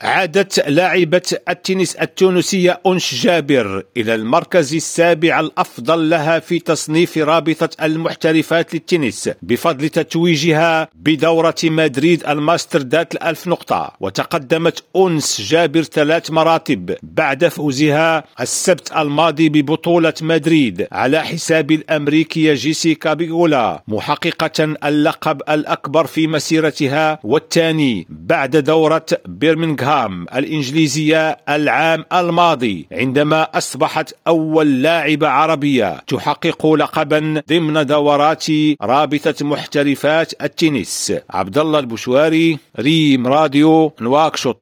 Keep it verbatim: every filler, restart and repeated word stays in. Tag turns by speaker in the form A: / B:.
A: عادت لاعبة التنس التونسية أنش جابر إلى المركز السابع الأفضل لها في تصنيف رابطة المحترفات للتنس بفضل تتويجها بدورة مدريد الماستر ذات الألف نقطة. وتقدمت أنس جابر ثلاث مراتب بعد فوزها السبت الماضي ببطولة مدريد على حساب الأمريكية جيسيكا بيغولا، محققة اللقب الأكبر في مسيرتها والثاني بعد دورة برمنغهام الإنجليزية العام الماضي، عندما أصبحت أول لاعبة عربية تحقق لقبا ضمن دورات رابطة محترفات التنس. عبد الله البشواري، ريم راديو، نواكشوط.